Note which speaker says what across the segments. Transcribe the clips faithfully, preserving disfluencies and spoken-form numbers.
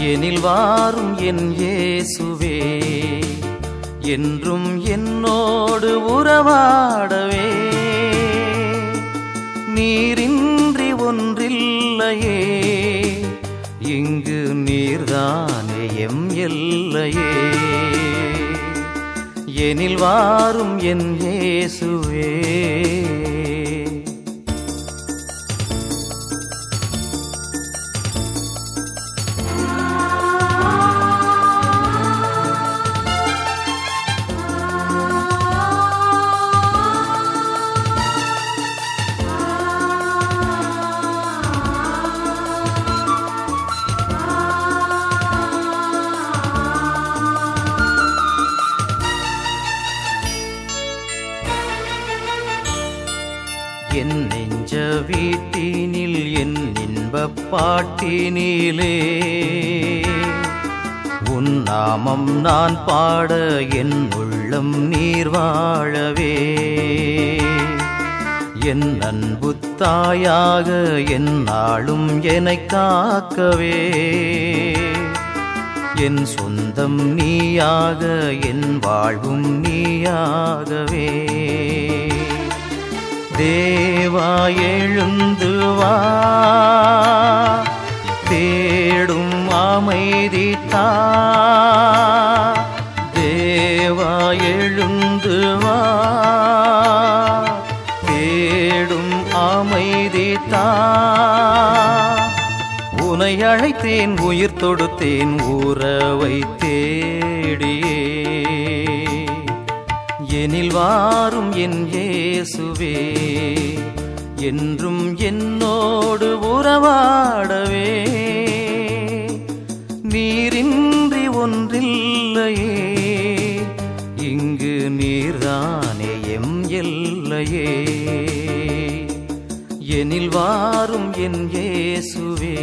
Speaker 1: எனில் வாரும் என் இயேசுவே, என்றும் என்னோடு உறவாடவே. நீரின்றி ஒன்றில்லையே, இங்கு நீர்தானே எம் எல்லையே. எனில் வாரும் என் இயேசுவே. என் நெஞ்ச வீட்டினில் என் இன்பப் பாட்டினிலே உன் நாமம் நான் பாட என் உள்ளம் நீர் வாழவே. என் அன்பு தாயாக என் நாளும் என்னைக் காக்கவே. என் சொந்தம் நீயாக என் வாழ்வும் நீயாகவே. தேவா எழுந்து வா, தேடும் அமைதி தா. தேவா எழுந்து வா, தேடும் அமைதி தா. உனை அழைத்தேன் உயிர் தொடுத்தேன் உறவை தேடியே. எனில் வாரும் என் இயேசுவே, என்றும் என்னோடு உறவாடவே. நீரின்றி ஒன்றில்லையே, இங்கு நீர்தானே எம் எல்லையே. எனில் வாரும் என் இயேசுவே.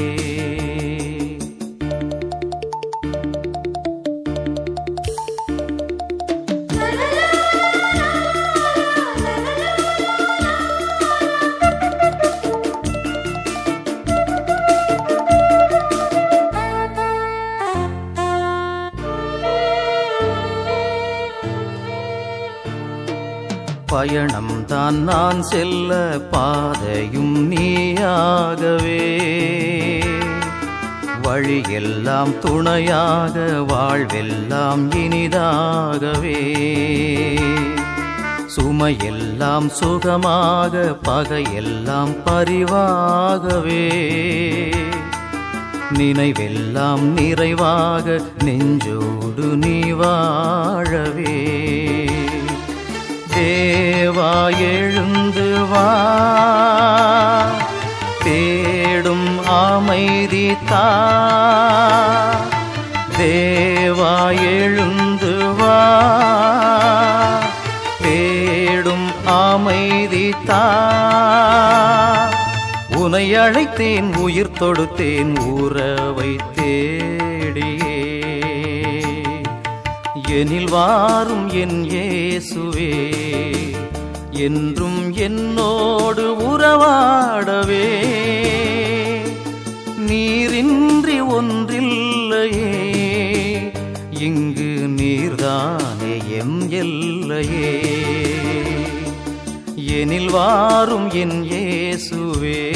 Speaker 1: பயணம் தான் நான் செல்ல பாதையும் நீயாகவே. வழியெல்லாம் துணையாக வாழ்வெல்லாம் இனிதாகவே. சுமையெல்லாம் சுகமாக பகையெல்லாம் பரிவாகவே. நினைவெல்லாம் நிறைவாக நெஞ்சோடு நீ வாழவே. தேவா எழுந்து வா, தேடும் அமைதி தா. தேவா எழுந்து வா, தேடும் அமைதி தா. உனை அழைத்தேன் உயிர் தொடுத்தேன் உறவை தேடியே. எனில் வாரும் என் இயேசுவே, என்றும் என்னோடு உறவாடவே. நீரின்றி ஒன்றில்லையே, இங்கு நீர்தானே எம் எல்லையே. எனில் வாரும் என் இயேசுவே.